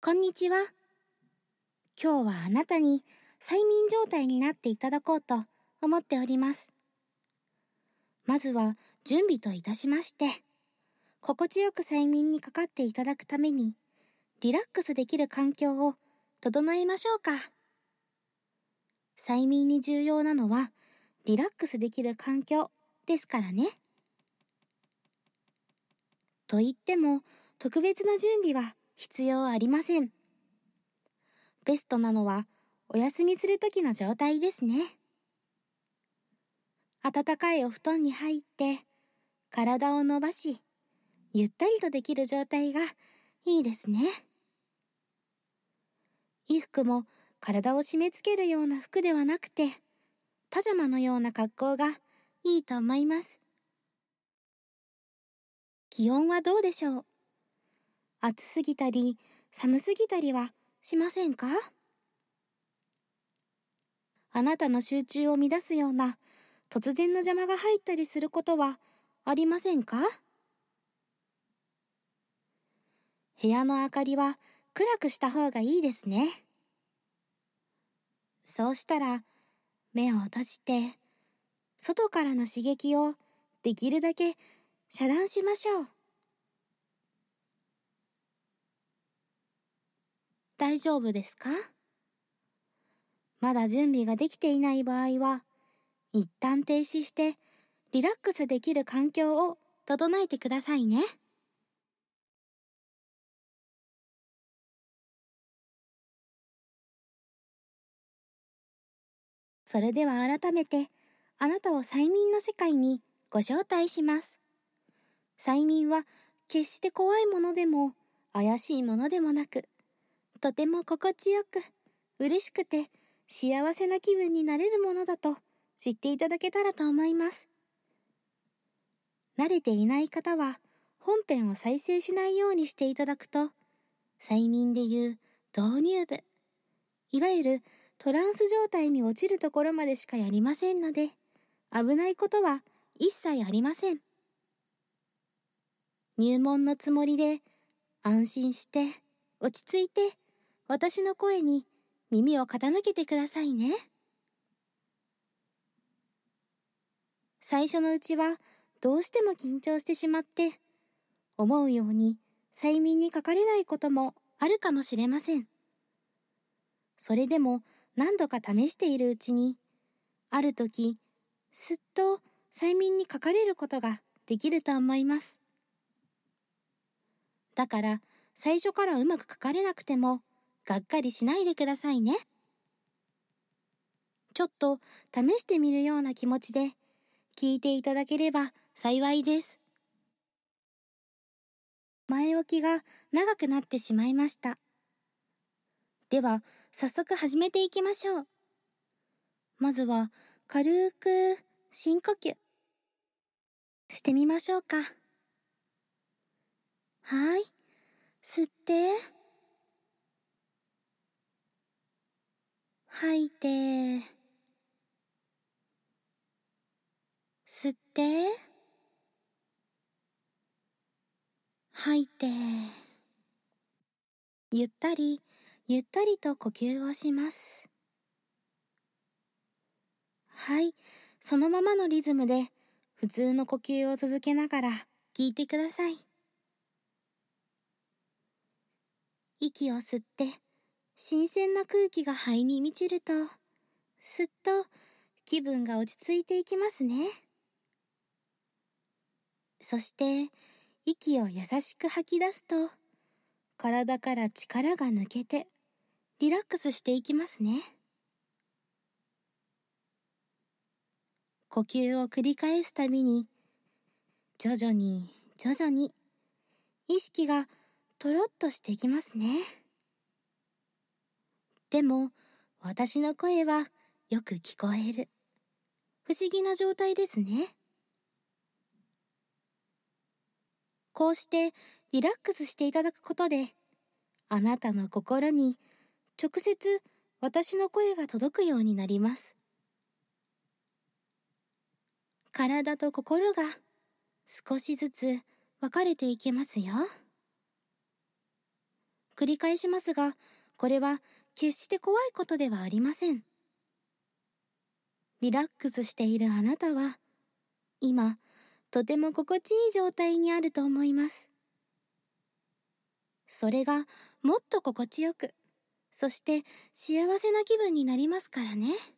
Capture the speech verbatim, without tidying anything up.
こんにちは。今日はあなたに催眠状態になっていただこうと思っております。まずは準備といたしまして、心地よく催眠にかかっていただくために、リラックスできる環境を整えましょうか。催眠に重要なのは、リラックスできる環境ですからね。と言っても、特別な準備は必要ありません。ベストなのは、お休みするときの状態ですね。暖かいお布団に入って、体を伸ばし、ゆったりとできる状態がいいですね。衣服も体を締め付けるような服ではなくて、パジャマのような格好がいいと思います。気温はどうでしょう？暑すぎたり寒すぎたりはしませんか？あなたの集中を乱すような突然の邪魔が入ったりすることはありませんか？部屋の明かりは暗くした方がいいですね。そうしたら目を閉じて、外からの刺激をできるだけ遮断しましょう。大丈夫ですか？まだ準備ができていない場合は、一旦停止してリラックスできる環境を整えてくださいね。それでは改めて、あなたを催眠の世界にご招待します。催眠は決して怖いものでも怪しいものでもなく、とても心地よく、嬉しくて幸せな気分になれるものだと知っていただけたらと思います。慣れていない方は本編を再生しないようにしていただくと、催眠でいう導入部、いわゆるトランス状態に落ちるところまでしかやりませんので、危ないことは一切ありません。入門のつもりで安心して落ち着いて私の声に耳を傾けてくださいね。最初のうちはどうしても緊張してしまって、思うように催眠にかかれないこともあるかもしれません。それでも何度か試しているうちに、ある時すっと催眠にかかれることができると思います。だから最初からうまくかかれなくてもがっかりしないでくださいね。ちょっと試してみるような気持ちで聞いていただければ幸いです。前置きが長くなってしまいました。では早速始めていきましょう。まずは軽く深呼吸してみましょうか。はい、吸って吐いて、吸って吐いて、ゆったりゆったりと呼吸をします。はい、そのままのリズムで普通の呼吸を続けながら聞いてください。息を吸って新鮮な空気が肺に満ちると、すっと気分が落ち着いていきますね。そして息を優しく吐き出すと、体から力が抜けてリラックスしていきますね。呼吸を繰り返すたびに、徐々に徐々に意識がとろっとしていきますね。でも私の声はよく聞こえる。不思議な状態ですね。こうしてリラックスしていただくことで、あなたの心に直接私の声が届くようになります。体と心が少しずつ分かれていきますよ。 繰り返しますが、これは決して怖いことではありません。リラックスしているあなたは、今、とても心地いい状態にあると思います。それがもっと心地よく、そして幸せな気分になりますからね。